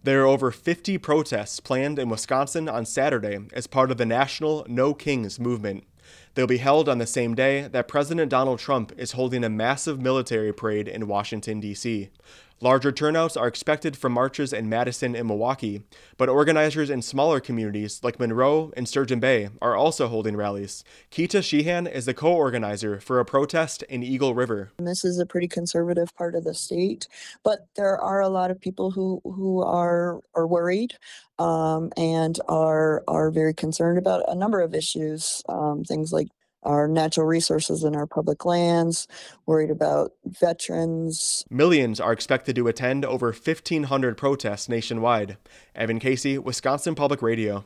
There are over 50 protests planned in Wisconsin on Saturday as part of the national No Kings movement. They'll be held on the same day that President Donald Trump is holding a massive military parade in Washington, D.C. Larger turnouts are expected from marches in Madison and Milwaukee, but organizers in smaller communities like Monroe and Sturgeon Bay are also holding rallies. Keita Sheehan is the co-organizer for a protest in Eagle River. This is a pretty conservative part of the state, but there are a lot of people who are worried and are very concerned about a number of issues, things like our natural resources and our public lands, worried about veterans. Millions are expected to attend over 1,500 protests nationwide. Evan Casey, Wisconsin Public Radio.